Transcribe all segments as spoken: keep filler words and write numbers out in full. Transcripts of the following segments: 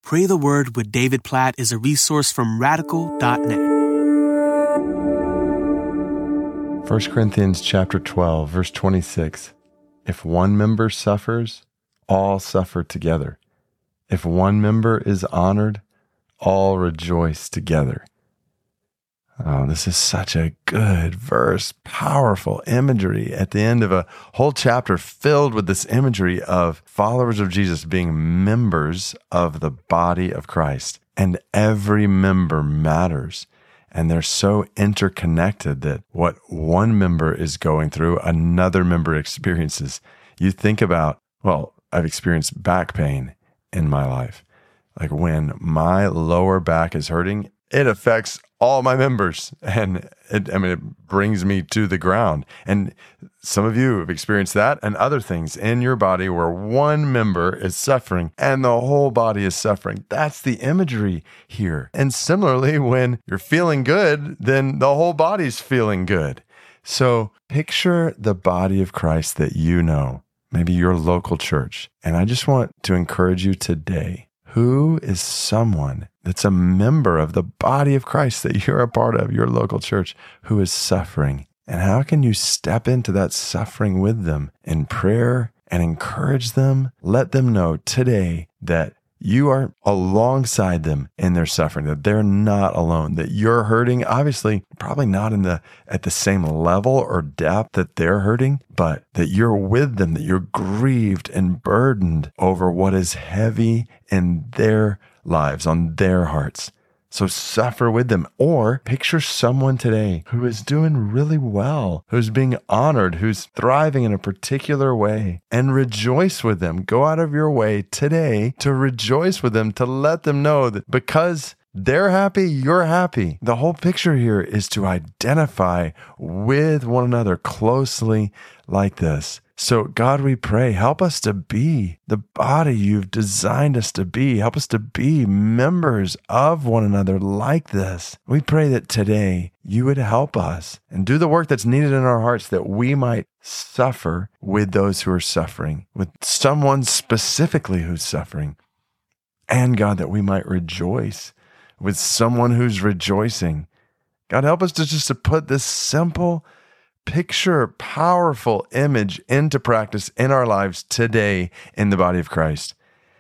Pray the Word with David Platt is a resource from radical dot net. First Corinthians chapter twelve, verse twenty-six. If one member suffers, all suffer together. If one member is honored, all rejoice together. Oh, this is such a good verse, powerful imagery at the end of a whole chapter filled with this imagery of followers of Jesus being members of the body of Christ. And every member matters. And they're so interconnected that what one member is going through, another member experiences. You think about, well, I've experienced back pain in my life. Like when my lower back is hurting, it affects all my members, and it, I mean, it brings me to the ground. And some of you have experienced that and other things in your body where one member is suffering and the whole body is suffering. That's the imagery here. And similarly, when you're feeling good, then the whole body's feeling good. So picture the body of Christ that you know, maybe your local church. And I just want to encourage you today. Who is someone that's a member of the body of Christ that you're a part of, your local church, who is suffering? And how can you step into that suffering with them in prayer and encourage them? Let them know today that you are alongside them in their suffering, that they're not alone, that you're hurting, obviously, probably not in the at the same level or depth that they're hurting, but that you're with them, that you're grieved and burdened over what is heavy in their lives, on their hearts. So suffer with them. Or picture someone today who is doing really well, who's being honored, who's thriving in a particular way, and rejoice with them. Go out of your way today to rejoice with them, to let them know that because they're happy, you're happy. The whole picture here is to identify with one another closely like this. So God, we pray, help us to be the body you've designed us to be. Help us to be members of one another like this. We pray that today you would help us and do the work that's needed in our hearts that we might suffer with those who are suffering, with someone specifically who's suffering. And God, that we might rejoice with someone who's rejoicing. God, help us to just to put this simple picture, powerful image into practice in our lives today in the body of Christ.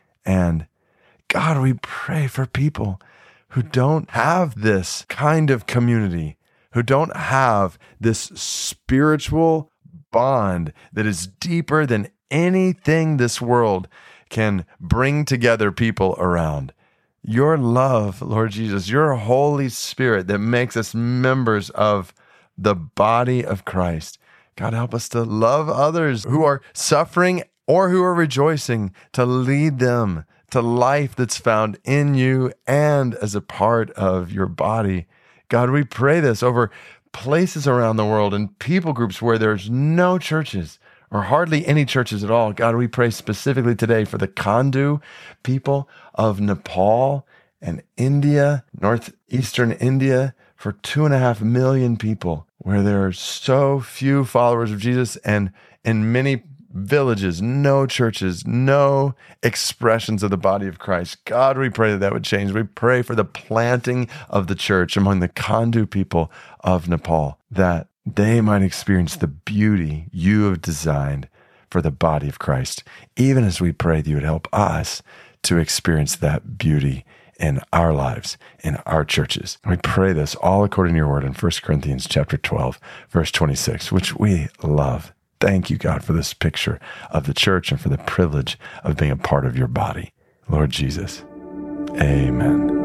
And God, we pray for people who don't have this kind of community, who don't have this spiritual bond that is deeper than anything this world can bring together people around. Your love, Lord Jesus, your Holy Spirit that makes us members of the body of Christ. God, help us to love others who are suffering or who are rejoicing, to lead them to life that's found in you and as a part of your body. God, we pray this over places around the world and people groups where there's no churches or hardly any churches at all. God, we pray specifically today for the Kandhu people of Nepal and India, northeastern India, for two and a half million people, where there are so few followers of Jesus, and in many villages, no churches, no expressions of the body of Christ. God, we pray that that would change. We pray for the planting of the church among the Kandhu people of Nepal, that they might experience the beauty you have designed for the body of Christ, even as we pray that you would help us to experience that beauty in our lives, in our churches. We pray this all according to your word in First Corinthians chapter twelve, verse twenty-six, which we love. Thank you, God, for this picture of the church and for the privilege of being a part of your body. Lord Jesus, amen.